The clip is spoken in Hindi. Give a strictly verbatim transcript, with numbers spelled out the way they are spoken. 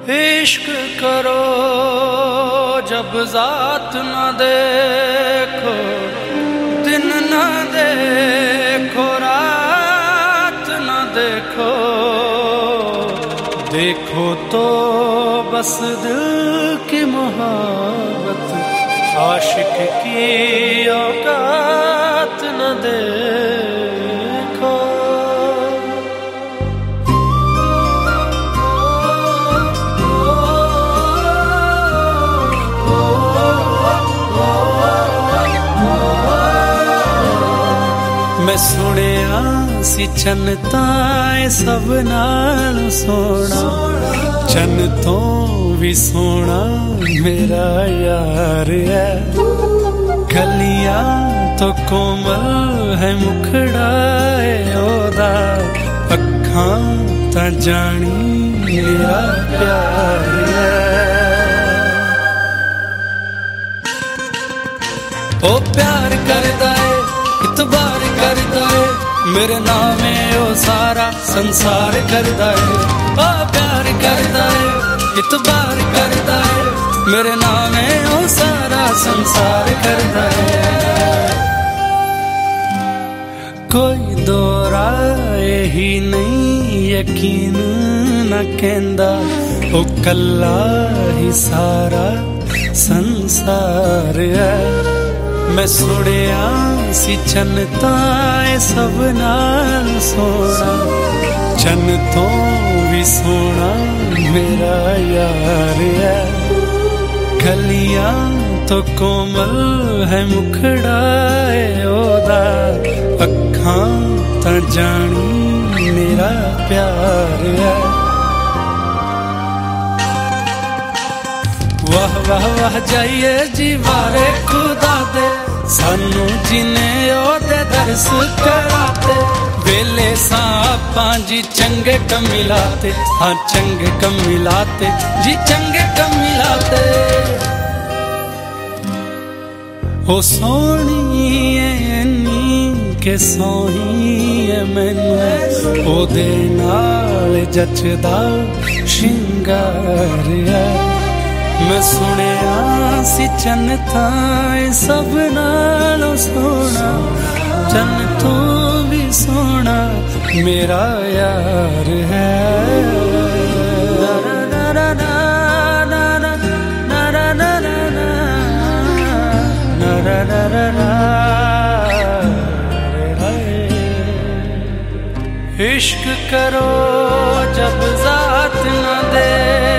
इश्क करो जब जात न देखो, दिन न देखो रात न देखो, देखो तो बस दिल की मोहब्बत, आशिक की औकात न देखो। मैं सुनिया सी चन ताए सब नाल सोना, चन तो भी सोना मेरा यार है। गलियां तो कोमल है मुखड़ा ओदा, अखां ता जानी मेरा प्यार है। ओ प्यार करदा है इतबार करदा है, मेरे नामे ओ सारा संसार करदा है। ओ प्यार करदा है इतबार करदा है, मेरे नामे ओ सारा संसार करदा है। कोई दो राय ही नहीं यकीन न कहंदा, ओ कल्ला ही सारा संसार है। मैं सुनिया सी चन ताए सब नाल सोना, चन तो भी सोना मेरा यार है। गलियां तो कोमल है मुखड़ा ओदा, अखां ता जानी मेरा प्यार है। वाह वाह वाह जाइए जी वारे खुदा दे, सानू जिने ओदे दर्स कराते। वेले सापां जी चंगे कम मिलाते, हाँ चंगे कम मिलाते जी चंगे कम मिलाते। ओ सोहनी ऐनी के सोही है मैनू, ओदे नाल जचदा शिंगार है। मैं सुनिया सी चन ताए सब नालों सोना, चन तो भी सोना मेरा यार है। इश्क करो जब जात न दे